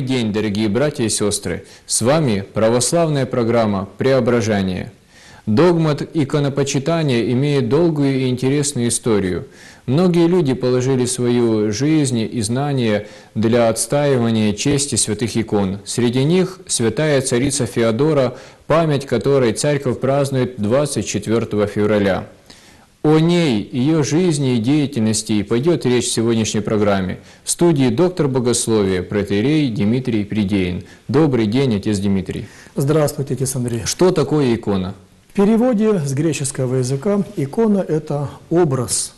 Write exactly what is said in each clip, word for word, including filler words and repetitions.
день, дорогие братья и сестры! С вами православная программа «Преображение». Догма иконопочитания имеет долгую и интересную историю. Многие люди положили свою жизнь и знания для отстаивания чести святых икон. Среди них святая царица Феодора, память которой церковь празднует двадцать четвёртого февраля. О ней, ее жизни и деятельности пойдет речь в сегодняшней программе. В студии доктор богословия, протоиерей Дмитрий Придеин. Добрый день, отец Дмитрий. Здравствуйте, отец Андрей. Что такое икона? В переводе с греческого языка икона – это образ.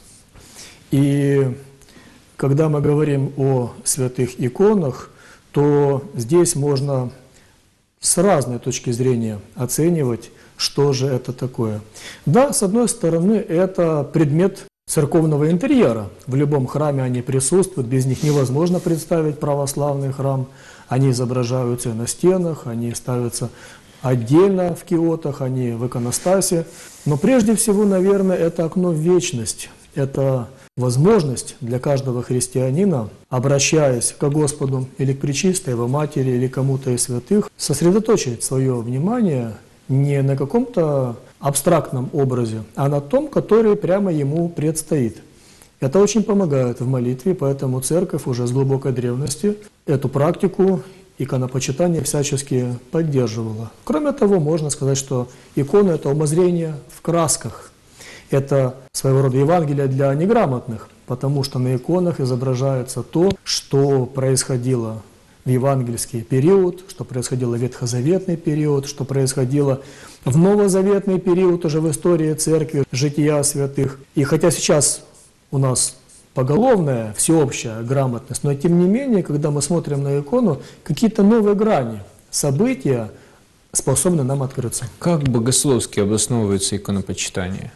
И когда мы говорим о святых иконах, то здесь можно с разной точки зрения оценивать, что же это такое. Да, с одной стороны, это предмет церковного интерьера. В любом храме они присутствуют, без них невозможно представить православный храм. Они изображаются на стенах, они ставятся отдельно в киотах, они в иконостасе. Но прежде всего, наверное, это окно в вечность. Это возможность для каждого христианина, обращаясь к Господу или к Пречистой Его Матери, или кому-то из святых, сосредоточить свое внимание не на каком-то абстрактном образе, а на том, который прямо ему предстоит. Это очень помогает в молитве, поэтому Церковь уже с глубокой древности эту практику иконопочитания всячески поддерживала. Кроме того, можно сказать, что икона – это умозрение в красках. Это своего рода Евангелие для неграмотных, потому что на иконах изображается то, что происходило в евангельский период, что происходило в ветхозаветный период, что происходило в новозаветный период уже в истории Церкви, жития святых. И хотя сейчас у нас поголовная, всеобщая грамотность, но тем не менее, когда мы смотрим на икону, какие-то новые грани, события способны нам открыться. Как богословски обосновывается иконопочитание?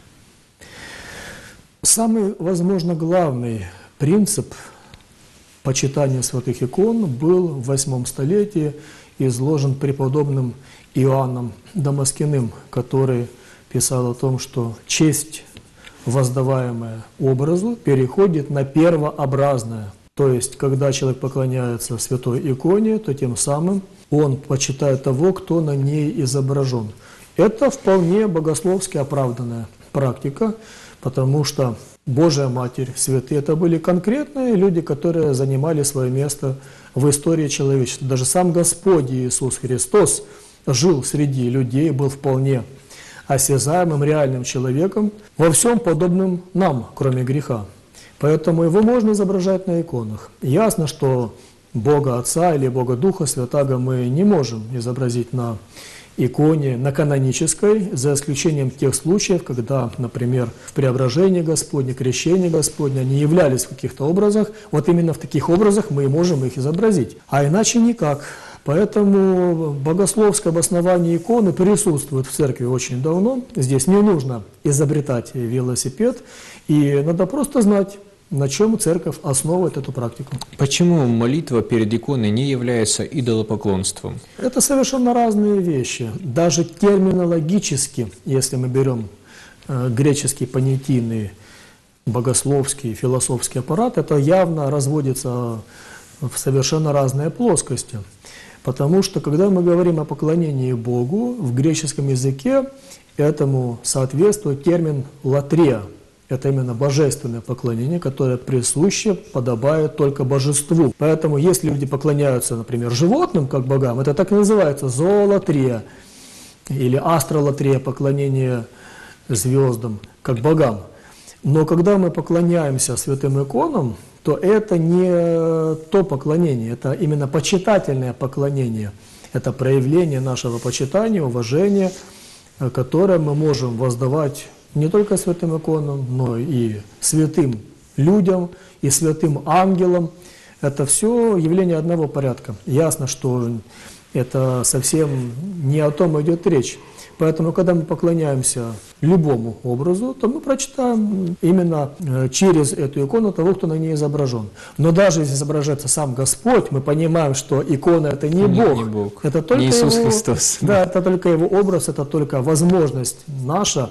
Самый, возможно, главный принцип почитания святых икон был в восьмом столетии изложен преподобным Иоанном Дамаскиным, который писал о том, что честь, воздаваемая образу, переходит на первообразное. То есть, когда человек поклоняется святой иконе, то тем самым он почитает того, кто на ней изображен. Это вполне богословски оправданная практика, потому что Божия Матерь, святые – это были конкретные люди, которые занимали свое место в истории человечества. Даже сам Господь Иисус Христос жил среди людей, был вполне осязаемым, реальным человеком, во всем подобным нам, кроме греха. Поэтому его можно изображать на иконах. Ясно, что Бога Отца или Бога Духа Святаго мы не можем изобразить на иконе, на канонической, за исключением тех случаев, когда, например, в преображении Господне, крещении Господне они являлись в каких-то образах, вот именно в таких образах мы и можем их изобразить, а иначе никак. Поэтому богословское обоснование иконы присутствует в церкви очень давно, здесь не нужно изобретать велосипед, и надо просто знать, на чем церковь основывает эту практику. Почему молитва перед иконой не является идолопоклонством? Это совершенно разные вещи. Даже терминологически, если мы берем э, греческий понятийный, богословский, философский аппарат, это явно разводится в совершенно разные плоскости. Потому что, когда мы говорим о поклонении Богу, в греческом языке этому соответствует термин «латрия». Это именно божественное поклонение, которое присуще, подобает только божеству. Поэтому, если люди поклоняются, например, животным, как богам, это так и называется зоолатрия или астролатрия, поклонение звездам, как богам. Но когда мы поклоняемся святым иконам, то это не то поклонение, это именно почитательное поклонение. Это проявление нашего почитания, уважения, которое мы можем воздавать не только святым иконам, но и святым людям, и святым ангелам. Это все явление одного порядка. Ясно, что это совсем не о том идет речь. Поэтому, когда мы поклоняемся любому образу, то мы прочитаем именно через эту икону того, кто на ней изображен. Но даже если изображается сам Господь, мы понимаем, что икона – это не, не Бог. Не Бог. Это только не Иисус его, Христос. Да, это только Его образ, это только возможность наша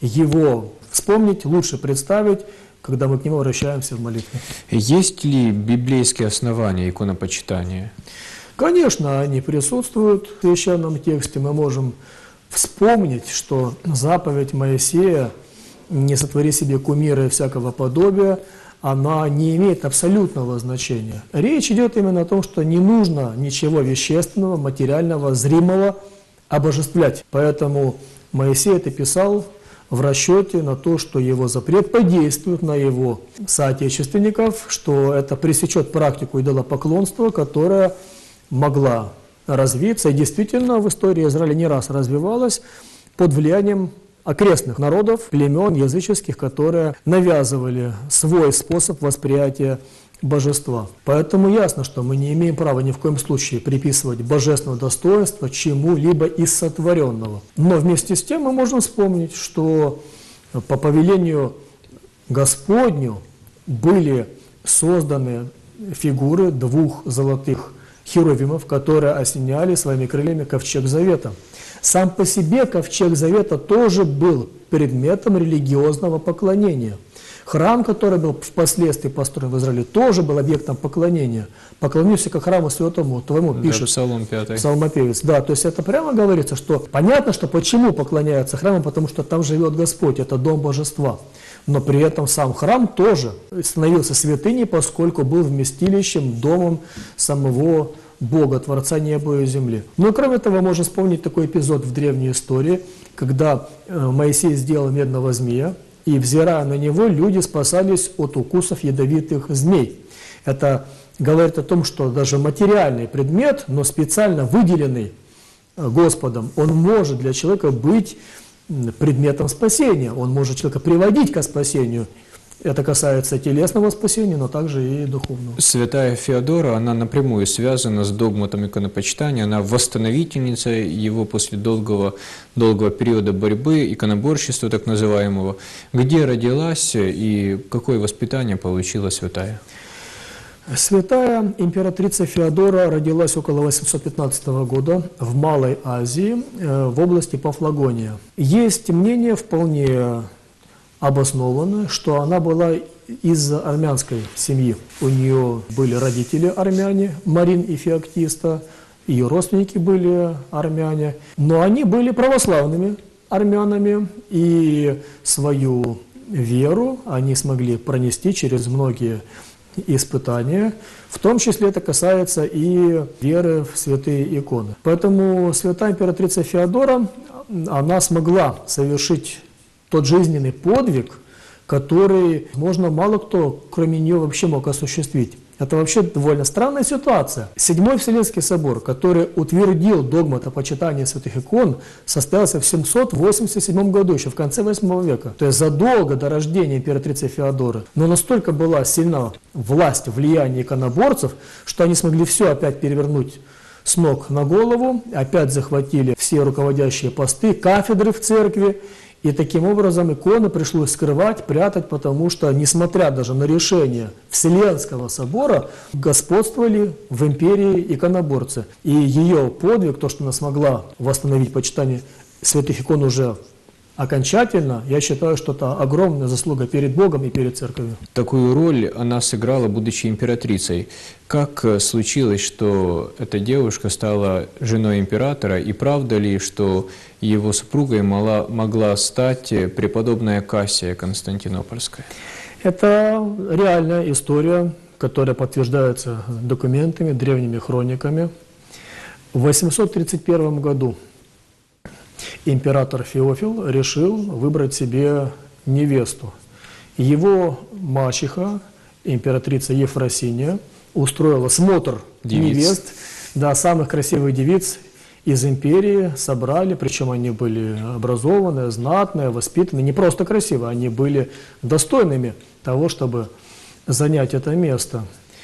Его вспомнить, лучше представить, когда мы к Нему обращаемся в молитве. Есть ли библейские основания иконопочитания? Конечно, они присутствуют в священном тексте. Мы можем вспомнить, что заповедь Моисея «Не сотвори себе кумира и всякого подобия», она не имеет абсолютного значения. Речь идет именно о том, что не нужно ничего вещественного, материального, зримого обожествлять. Поэтому Моисей это писал в расчете на то, что его запрет подействует на его соотечественников, что это пресечет практику идолопоклонства, которая могла развиться, и действительно в истории Израиля не раз развивалась под влиянием окрестных народов, племен языческих, которые навязывали свой способ восприятия божества. Поэтому ясно, что мы не имеем права ни в коем случае приписывать божественное достоинство чему-либо из сотворенного. Но вместе с тем мы можем вспомнить, что по повелению Господню были созданы фигуры двух золотых херувимов, которые осеняли своими крыльями ковчег завета. Сам по себе ковчег завета тоже был предметом религиозного поклонения. Храм, который был впоследствии построен в Израиле, тоже был объектом поклонения. «Поклонился ко храму святому твоему», пишет да, Псалом пятый. Псалмопевец. Да, то есть это прямо говорится, что понятно, что почему поклоняются храму, потому что там живет Господь, это дом божества. Но при этом сам храм тоже становился святыней, поскольку был вместилищем, домом самого Бога, Творца неба и земли. Но кроме того, можно вспомнить такой эпизод в древней истории, когда Моисей сделал медного змея, и, взирая на него, люди спасались от укусов ядовитых змей. Это говорит о том, что даже материальный предмет, но специально выделенный Господом, он может для человека быть предметом спасения, он может человека приводить ко спасению. Это касается телесного спасения, но также и духовного. Святая Феодора, она напрямую связана с догматом иконопочитания, она восстановительница его после долгого, долгого периода борьбы, иконоборчества так называемого. Где родилась и какое воспитание получила святая? Святая императрица Феодора родилась около восемьсот пятнадцатого года в Малой Азии, в области Пафлагония. Есть мнение вполне обоснованно, что она была из армянской семьи. У нее были родители армяне, Марин и Феоктиста, ее родственники были армяне, но они были православными армянами, и свою веру они смогли пронести через многие испытания, в том числе это касается и веры в святые иконы. Поэтому святая императрица Феодора, она смогла совершить тот жизненный подвиг, который, можно, мало кто, кроме нее, вообще мог осуществить. Это вообще довольно странная ситуация. Седьмой Вселенский собор, который утвердил догмат о почитании святых икон, состоялся в семьсот восемьдесят седьмом году, еще в конце восьмого века. То есть задолго до рождения императрицы Феодоры. Но настолько была сильна власть, влияние иконоборцев, что они смогли все опять перевернуть с ног на голову, опять захватили все руководящие посты, кафедры в церкви. И таким образом иконы пришлось скрывать, прятать, потому что, несмотря даже на решение Вселенского собора, господствовали в империи иконоборцы. И ее подвиг, то, что она смогла восстановить почитание святых икон уже окончательно, я считаю, что это огромная заслуга перед Богом и перед Церковью. Такую роль она сыграла, будучи императрицей. Как случилось, что эта девушка стала женой императора, и правда ли, что его супругой могла, могла стать преподобная Кассия Константинопольская? Это реальная история, которая подтверждается документами, древними хрониками. В восемьсот тридцать первом году император Феофил решил выбрать себе невесту. Его мачеха, императрица Ефросиния, устроила смотр девиц. невест, да, самых красивых девиц из империи собрали, причем они были образованные, знатные, воспитанные, не просто красивые, они были достойными того, чтобы занять это место.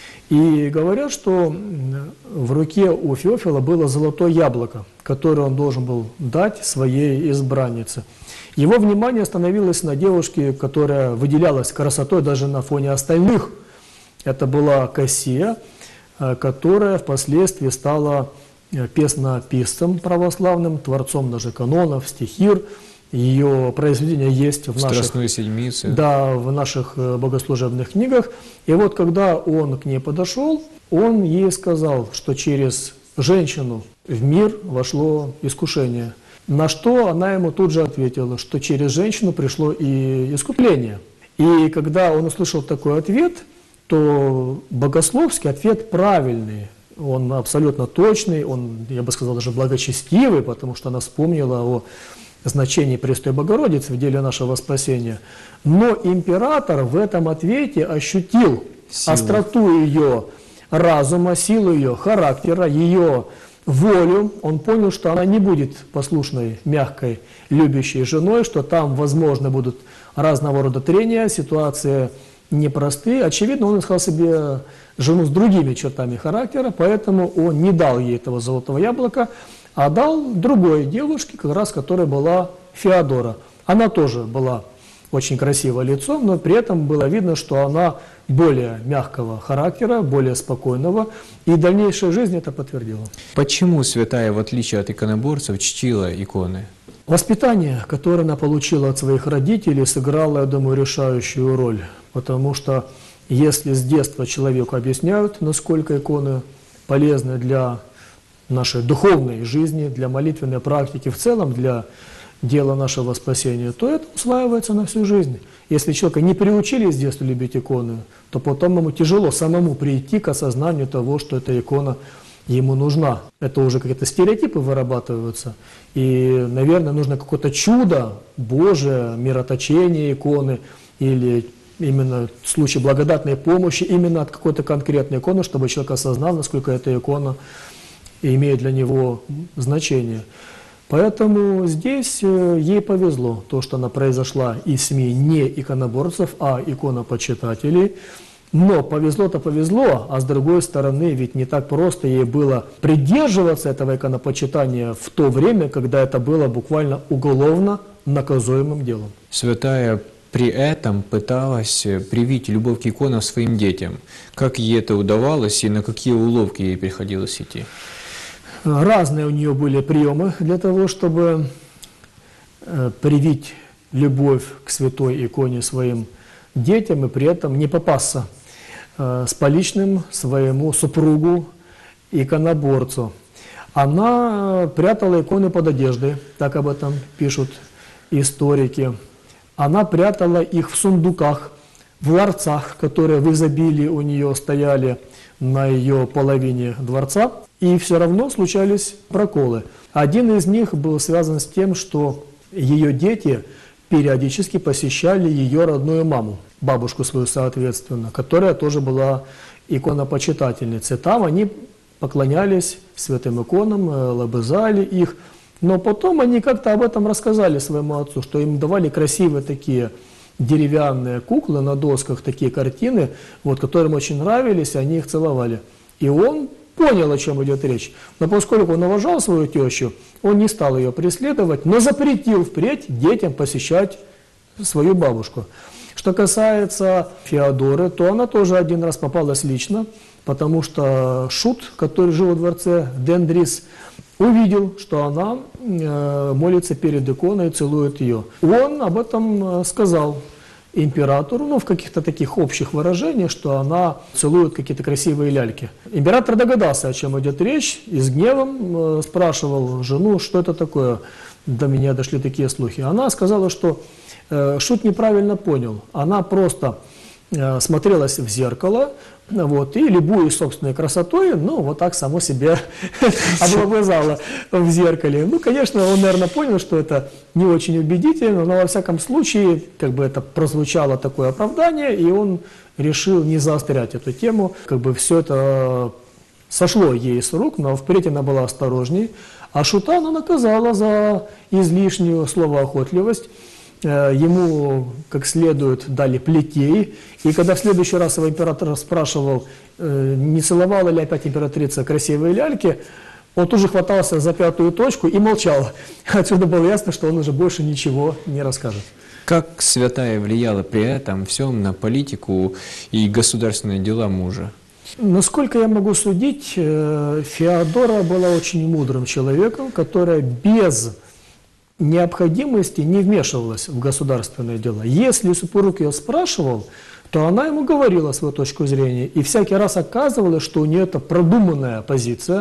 И говорят, что в руке у Феофила было золотое яблоко, которое он должен был дать своей избраннице. Его внимание остановилось на девушке, которая выделялась красотой даже на фоне остальных. Это была Кассия, которая впоследствии стала песнописцем православным, творцом даже канонов, стихир. Ее произведения есть в наших, да, в наших богослужебных книгах. И вот когда он к ней подошел, он ей сказал, что через женщину в мир вошло искушение. На что она ему тут же ответила, что через женщину пришло и искупление. И когда он услышал такой ответ, то богословский ответ правильный, он абсолютно точный, он, я бы сказал, даже благочестивый, потому что она вспомнила о значении Престой Богородицы в деле нашего спасения. Но император в этом ответе ощутил силу, остроту ее разума, силу ее характера, ее волю. Он понял, что она не будет послушной, мягкой, любящей женой, что там, возможно, будут разного рода трения, ситуации непростые. Очевидно, он искал себе жену с другими чертами характера, поэтому он не дал ей этого золотого яблока, а дал другой девушке, как раз которая была Феодора. Она тоже была очень красивое лицом, но при этом было видно, что она более мягкого характера, более спокойного, и дальнейшая жизнь это подтвердила. Почему святая, в отличие от иконоборцев, чтила иконы? Воспитание, которое она получила от своих родителей, сыграло, я думаю, решающую роль, потому что если с детства человеку объясняют, насколько иконы полезны для нашей духовной жизни, для молитвенной практики, в целом для дела нашего спасения, то это усваивается на всю жизнь. Если человека не приучили с детства любить иконы, то потом ему тяжело самому прийти к осознанию того, что эта икона ему нужна. Это уже какие-то стереотипы вырабатываются. И, наверное, нужно какое-то чудо Божие, мироточение иконы или именно в случае благодатной помощи именно от какой-то конкретной иконы, чтобы человек осознал, насколько эта икона имеет для него значение. Поэтому здесь ей повезло, то, что она произошла из семьи не иконоборцев, а иконопочитателей. Но повезло-то повезло, а с другой стороны, ведь не так просто ей было придерживаться этого иконопочитания в то время, когда это было буквально уголовно наказуемым делом. Святая при этом пыталась привить любовь к иконам своим детям. Как ей это удавалось и на какие уловки ей приходилось идти? Разные у нее были приемы для того, чтобы э, привить любовь к святой иконе своим детям и при этом не попасться э, с поличным своему супругу иконоборцу. Она прятала иконы под одеждой, так об этом пишут историки. Она прятала их в сундуках, в ларцах, которые в изобилии у нее стояли на ее половине дворца. И все равно случались проколы. Один из них был связан с тем, что ее дети периодически посещали ее родную маму, бабушку свою соответственно, которая тоже была иконопочитательницей. Там они поклонялись святым иконам, лобызали их, но потом они как-то об этом рассказали своему отцу, что им давали красивые такие деревянные куклы на досках, такие картины, вот, которым очень нравились, они их целовали. И он понял, о чем идет речь. Но поскольку он уважал свою тещу, он не стал ее преследовать, но запретил впредь детям посещать свою бабушку. Что касается Феодоры, то она тоже один раз попалась лично, потому что Шут, который жил во дворце Дендрис, увидел, что она э, молится перед иконой и целует ее. Он об этом сказал императору, ну, в каких-то таких общих выражениях, что она целует какие-то красивые ляльки. Император догадался, о чем идет речь, и с гневом э, спрашивал жену, что это такое. До меня дошли такие слухи. Она сказала, что э, Шут неправильно понял. Она просто э, смотрелась в зеркало, вот, и любуясь собственной красотой, ну, вот так само себя облобызала в зеркале. Ну, конечно, он, наверное, понял, что это не очень убедительно, но, во всяком случае, как бы это прозвучало такое оправдание, и он решил не заострять эту тему. Как бы все это сошло ей с рук, но впредь она была осторожней. А Шута она наказала за излишнюю словоохотливость. Ему как следует дали плетей, и когда в следующий раз его император спрашивал, не целовала ли опять императрица красивые ляльки, он тут же хватался за пятую точку и молчал. Отсюда было ясно, что он уже больше ничего не расскажет. Как святая влияла при этом всем на политику и государственные дела мужа? Насколько я могу судить, Феодора была очень мудрым человеком, которая без необходимости не вмешивалась в государственные дела. Если супруг ее спрашивал, то она ему говорила свою точку зрения, и всякий раз оказывалось, что у нее это продуманная позиция,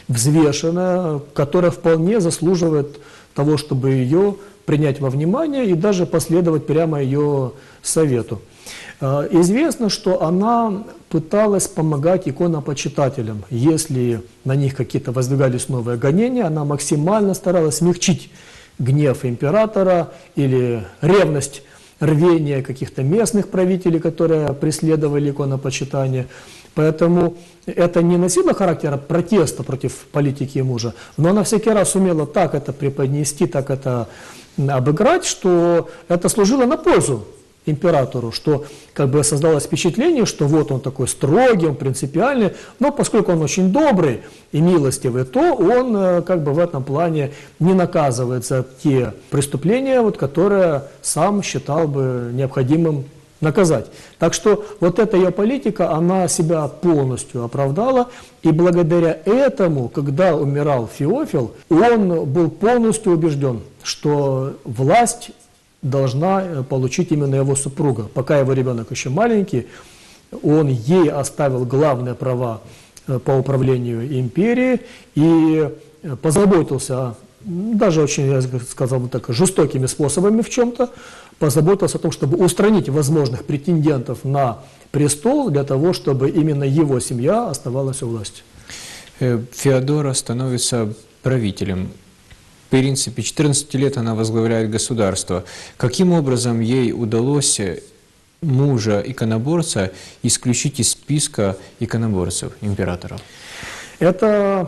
взвешенная, которая вполне заслуживает того, чтобы ее принять во внимание и даже последовать прямо ее совету. Известно, что она пыталась помогать иконопочитателям. Если на них какие-то воздвигались новые гонения, она максимально старалась смягчить гнев императора или ревность, рвение каких-то местных правителей, которые преследовали иконопочитание. Поэтому это не носило характера протеста против политики мужа, но она всякий раз умела так это преподнести, так это обыграть, что это служило на пользу императору, что как бы создалось впечатление, что вот он такой строгий, он принципиальный, но поскольку он очень добрый и милостивый, то он как бы в этом плане не наказывает за те преступления, вот, которые сам считал бы необходимым наказать. Так что вот эта ее политика, она себя полностью оправдала, и благодаря этому, когда умирал Феофил, он был полностью убежден, что власть должна получить именно его супруга. Пока его ребенок еще маленький, он ей оставил главные права по управлению империей и позаботился, даже очень, я сказал бы так, жестокими способами в чем-то, позаботился о том, чтобы устранить возможных претендентов на престол, для того, чтобы именно его семья оставалась у власти. Феодора становится правителем. В принципе, четырнадцать лет она возглавляет государство. Каким образом ей удалось мужа иконоборца исключить из списка иконоборцев, императоров? Это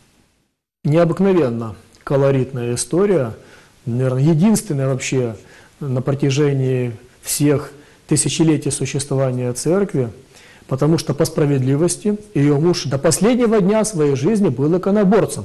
необыкновенно колоритная история, наверное, единственная вообще на протяжении всех тысячелетий существования церкви, потому что по справедливости ее муж до последнего дня своей жизни был иконоборцем.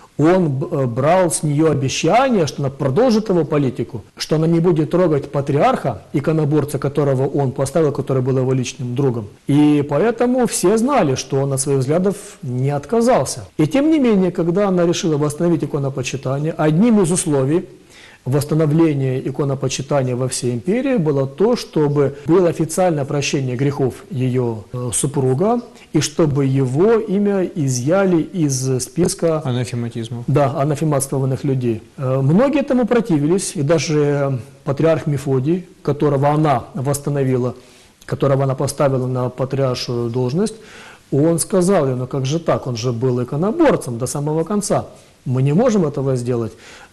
Он брал с нее обещание, что она продолжит его политику, что она не будет трогать патриарха, иконоборца, которого он поставил, который был его личным другом. И поэтому все знали, что он от своих взглядов не отказался. И тем не менее, когда она решила восстановить иконопочитание, одним из условий восстановления иконопочитания во всей империи было то, чтобы было официальное прощение грехов ее супруга, и чтобы его имя изъяли из списка анафематизма. Да, анафематствованных людей. Многие этому противились, и даже патриарх Мефодий, которого она восстановила, которого она поставила на патриаршую должность, он сказал ей: ну как же так, он же был иконоборцем до самого конца, мы не можем этого сделать.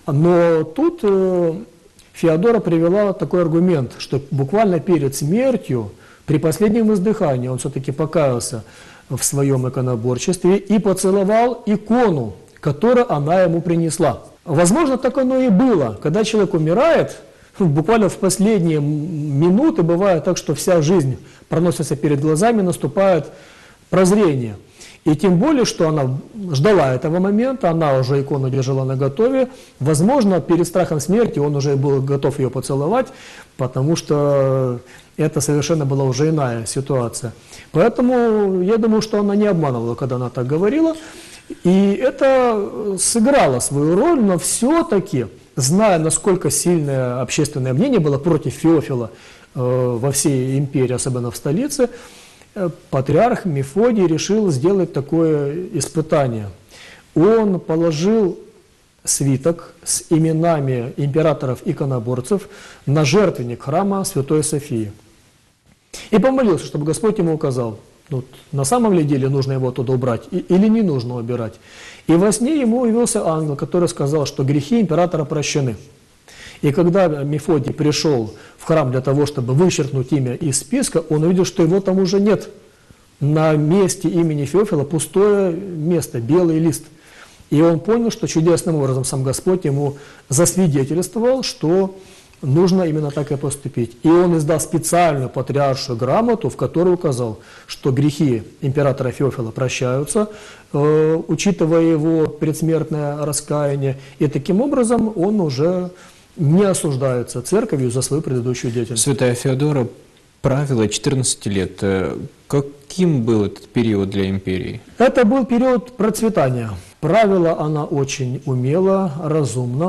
Но тут э, Феодора привела такой аргумент, что буквально перед смертью, при последнем издыхании, он все-таки покаялся в своем иконоборчестве и поцеловал икону, которую она ему принесла. Возможно, так оно и было. Когда человек умирает, буквально в последние минуты бывает так, что вся жизнь проносится перед глазами, наступает прозрение. И тем более, что она ждала этого момента, она уже икону держала наготове. Возможно, перед страхом смерти он уже был готов ее поцеловать, потому что это совершенно была уже иная ситуация. Поэтому я думаю, что она не обманывала, когда она так говорила. И это сыграло свою роль, но все-таки, зная, насколько сильное общественное мнение было против Феофила э, во всей империи, особенно в столице, патриарх Мефодий решил сделать такое испытание. Он положил свиток с именами императоров-иконоборцев на жертвенник храма Святой Софии. И помолился, чтобы Господь ему указал, ну, на самом ли деле нужно его оттуда убрать или не нужно убирать. И во сне ему явился ангел, который сказал, что грехи императора прощены. И когда Мефодий пришел в храм для того, чтобы вычеркнуть имя из списка, он увидел, что его там уже нет. На месте имени Феофила пустое место, белый лист. И он понял, что чудесным образом сам Господь ему засвидетельствовал, что нужно именно так и поступить. И он издал специальную патриаршую грамоту, в которой указал, что грехи императора Феофила прощаются, э, учитывая его предсмертное раскаяние. И таким образом он уже не осуждается церковью за свою предыдущую деятельность. Святая Феодора правила четырнадцать лет. Каким был этот период для империи? Это был период процветания. Правила она очень умело, разумно.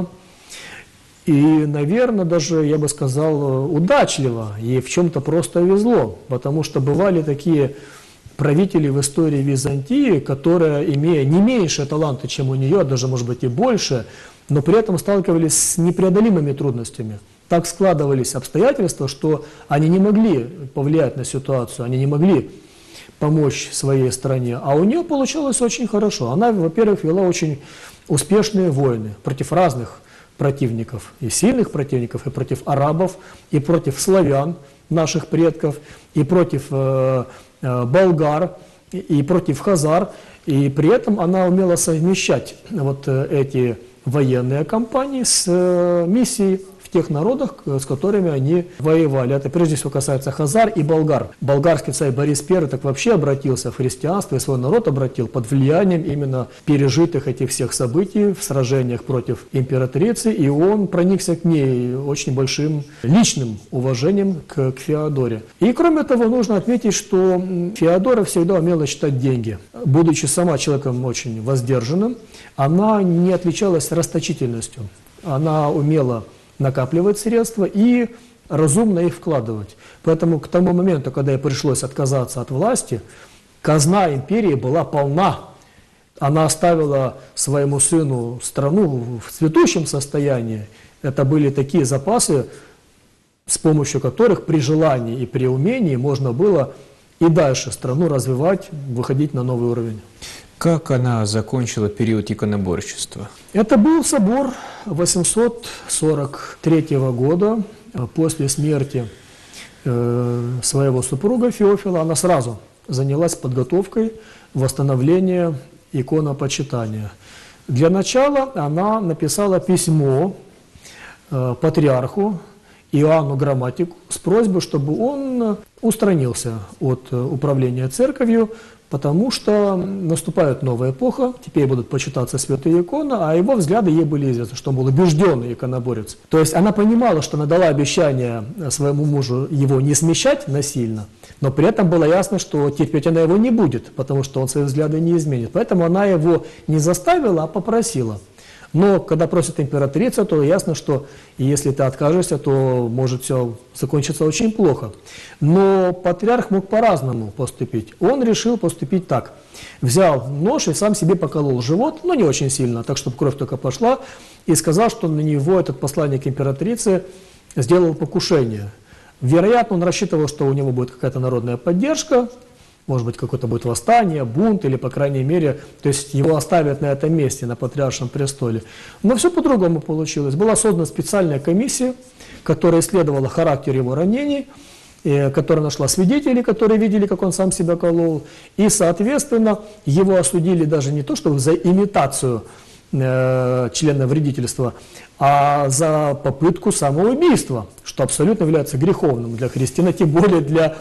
И, наверное, даже, я бы сказал, удачливо. Ей в чем-то просто везло. Потому что бывали такие правителей в истории Византии, которая, имея не меньше таланта, чем у нее, даже, может быть, и больше, но при этом сталкивались с непреодолимыми трудностями. Так складывались обстоятельства, что они не могли повлиять на ситуацию, они не могли помочь своей стране. А у нее получилось очень хорошо. Она, во-первых, вела очень успешные войны против разных противников, и сильных противников, и против арабов, и против славян, наших предков, и против э, э, болгар, и, и против хазар. И при этом она умела совмещать вот э, эти военные кампании с э, миссией в тех народах, с которыми они воевали. Это прежде всего касается хазар и болгар. Болгарский царь Борис Первый так вообще обратился в христианство и свой народ обратил под влиянием именно пережитых этих всех событий в сражениях против императрицы, и он проникся к ней очень большим личным уважением к, к Феодоре. И кроме того, нужно отметить, что Феодора всегда умела считать деньги. Будучи сама человеком очень воздержанным, она не отличалась расточительностью. Она умела накапливать средства и разумно их вкладывать. Поэтому к тому моменту, когда ей пришлось отказаться от власти, казна империи была полна. Она оставила своему сыну страну в цветущем состоянии. Это были такие запасы, с помощью которых при желании и при умении можно было и дальше страну развивать, выходить на новый уровень. Как она закончила период иконоборчества? Это был собор восемьсот сорок третьего года, после смерти э, своего супруга Феофила. Она сразу занялась подготовкой восстановления иконопочитания. Для начала она написала письмо э, патриарху Иоанну Грамматику с просьбой, чтобы он устранился от управления церковью, потому что наступает новая эпоха, теперь будут почитаться святые иконы, а его взгляды ей были известны, что он был убежденный иконоборец. То есть она понимала, что она дала обещание своему мужу его не смещать насильно, но при этом было ясно, что терпеть она его не будет, потому что он свои взгляды не изменит. Поэтому она его не заставила, а попросила. Но когда просит императрица, то ясно, что если ты откажешься, то может все закончиться очень плохо. Но патриарх мог по-разному поступить. Он решил поступить так. Взял нож и сам себе поколол живот, но не очень сильно, так чтобы кровь только пошла, и сказал, что на него этот посланник императрицы сделал покушение. Вероятно, он рассчитывал, что у него будет какая-то народная поддержка, может быть, какое-то будет восстание, бунт, или, по крайней мере, то есть его оставят на этом месте, на патриаршем престоле. Но все по-другому получилось. Была создана специальная комиссия, которая исследовала характер его ранений, которая нашла свидетелей, которые видели, как он сам себя колол, и, соответственно, его осудили даже не то, что за имитацию э, члена вредительства, а за попытку самоубийства, что абсолютно является греховным для христиан, тем более для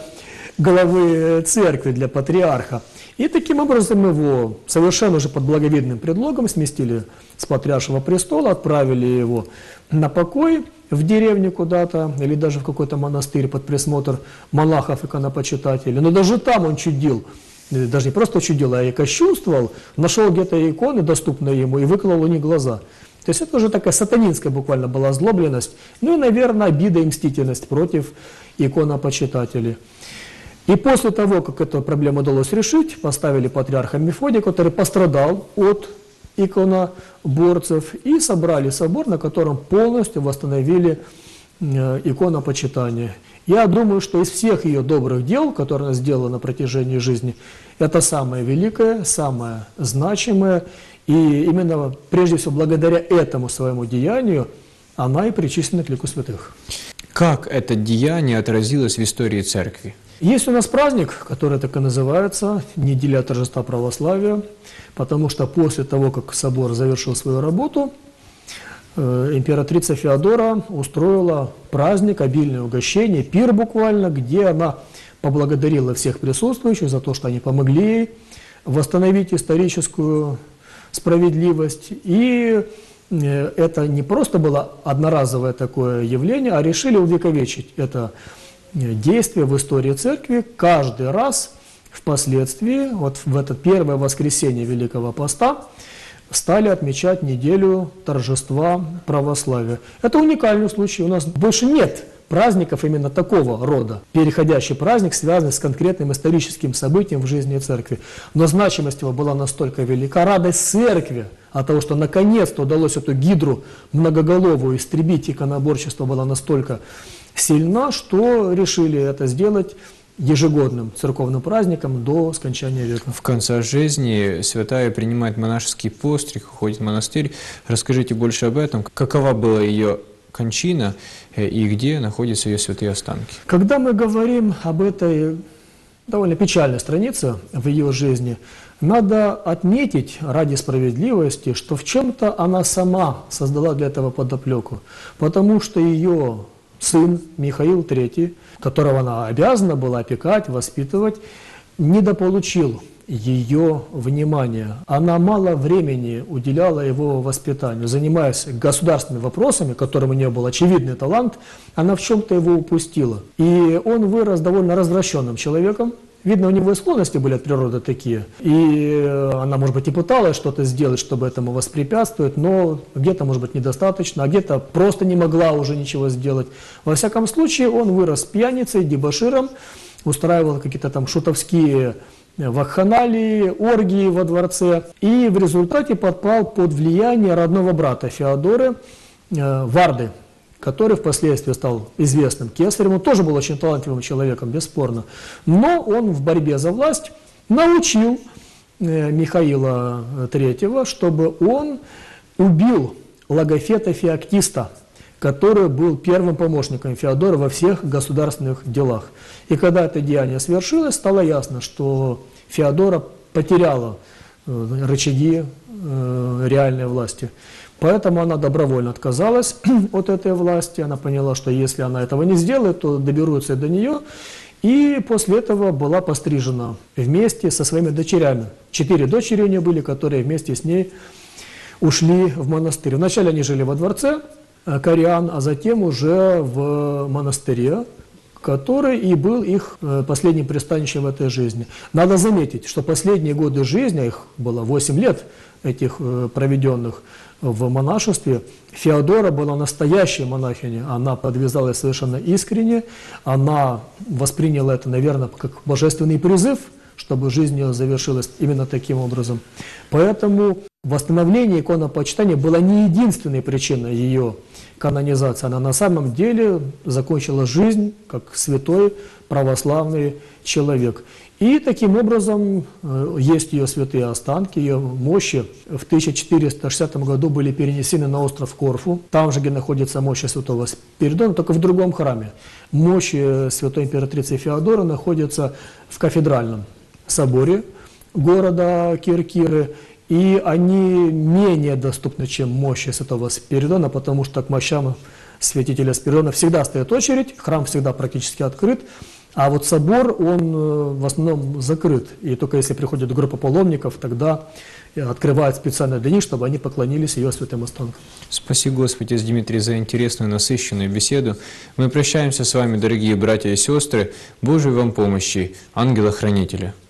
главы церкви, для патриарха. И таким образом его совершенно уже под благовидным предлогом сместили с патриаршего престола, отправили его на покой в деревню куда-то, или даже в какой-то монастырь под присмотр монахов иконопочитателей. Но даже там он чудил, даже не просто чудил, а и кощунствовал, нашел где-то иконы, доступные ему, и выколол у них глаза. То есть это уже такая сатанинская буквально была озлобленность, ну и, наверное, обида и мстительность против иконопочитателей. И после того, как эту проблему удалось решить, поставили патриарха Мефодия, который пострадал от иконоборцев, и собрали собор, на котором полностью восстановили иконопочитание. Я думаю, что из всех ее добрых дел, которые она сделала на протяжении жизни, это самое великое, самое значимое, и именно прежде всего благодаря этому своему деянию она и причислена к лику святых. Как это деяние отразилось в истории церкви? Есть у нас праздник, который так и называется «Неделя торжества православия», потому что после того, как собор завершил свою работу, императрица Феодора устроила праздник, обильное угощение, пир буквально, где она поблагодарила всех присутствующих за то, что они помогли ей восстановить историческую справедливость. И это не просто было одноразовое такое явление, а решили увековечить это действие в истории церкви каждый раз впоследствии, вот в это первое воскресенье Великого Поста, стали отмечать неделю торжества православия. Это уникальный случай. У нас больше нет праздников именно такого рода. Переходящий праздник, связанный с конкретным историческим событием в жизни церкви. Но значимость его была настолько велика, радость церкви от того, что наконец-то удалось эту гидру многоголовую истребить, иконоборчество было настолько сильна, что решили это сделать ежегодным церковным праздником до скончания века. В конце жизни святая принимает монашеский постриг, уходит в монастырь. Расскажите больше об этом. Какова была ее кончина и где находятся ее святые останки? Когда мы говорим об этой довольно печальной странице в ее жизни, надо отметить ради справедливости, что в чем-то она сама создала для этого подоплеку, потому что ее сын Михаил третий, которого она обязана была опекать, воспитывать, недополучил ее внимания. Она мало времени уделяла его воспитанию. Занимаясь государственными вопросами, которым у нее был очевидный талант, она в чем-то его упустила. И он вырос довольно развращенным человеком. Видно, у него и склонности были от природы такие. И она, может быть, и пыталась что-то сделать, чтобы этому воспрепятствовать, но где-то, может быть, недостаточно, а где-то просто не могла уже ничего сделать. Во всяком случае, он вырос пьяницей, дебоширом, устраивал какие-то там шутовские вакханалии, оргии во дворце. И в результате подпал под влияние родного брата Феодоры, э, Варды, который впоследствии стал известным кесарем. Он тоже был очень талантливым человеком, бесспорно. Но он в борьбе за власть научил э, Михаила третьего, чтобы он убил Логофета Феоктиста, который был первым помощником Феодора во всех государственных делах. И когда это деяние свершилось, стало ясно, что Феодора потеряла э, рычаги э, реальной власти. Поэтому она добровольно отказалась от этой власти. Она поняла, что если она этого не сделает, то доберутся до нее. И после этого была пострижена вместе со своими дочерями. Четыре дочери у нее были, которые вместе с ней ушли в монастырь. Вначале они жили во дворце Кориан, а затем уже в монастыре, который и был их последним пристанищем в этой жизни. Надо заметить, что последние годы жизни, их было восемь лет, этих проведенных в монашестве, Феодора была настоящей монахиней. Она подвязалась совершенно искренне, она восприняла это, наверное, как божественный призыв, чтобы жизнь ее завершилась именно таким образом. Поэтому восстановление иконопочитания было не единственной причиной ее канонизации. Она на самом деле закончила жизнь как святой православный человек. И таким образом есть ее святые останки, ее мощи в тысяча четыреста шестидесятом году были перенесены на остров Корфу, там же, где находится мощи святого Спиридона, только в другом храме. Мощи святой императрицы Феодоры находятся в кафедральном соборе города Киркиры, и они менее доступны, чем мощи святого Спиридона, потому что к мощам святителя Спиридона всегда стоит очередь, храм всегда практически открыт, а вот собор, он в основном закрыт, и только если приходит группа паломников, тогда открывают специально для них, чтобы они поклонились ее святым останкам. Спаси Господи, Дмитрий, за интересную, насыщенную беседу. Мы прощаемся с вами, дорогие братья и сестры. Божьей вам помощи, ангела-хранителя.